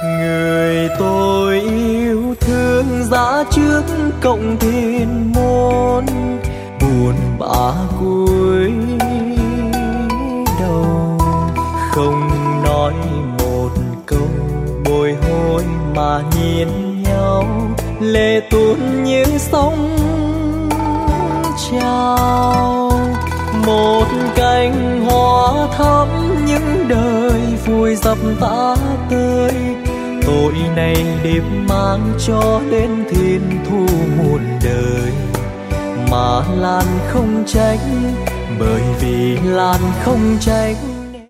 Người tôi yêu thương giá trước cộng thiên môn, buồn bã cúi đầu không nói một câu bồi hồi mà nhìn nhau, lệ tuôn như sóng trào. Một cành hoa thắm những đời vui dập tã tơi, tội này đêm mang cho đến thiên thu muôn đời. Mà Lan không tránh, bởi vì Lan không tránh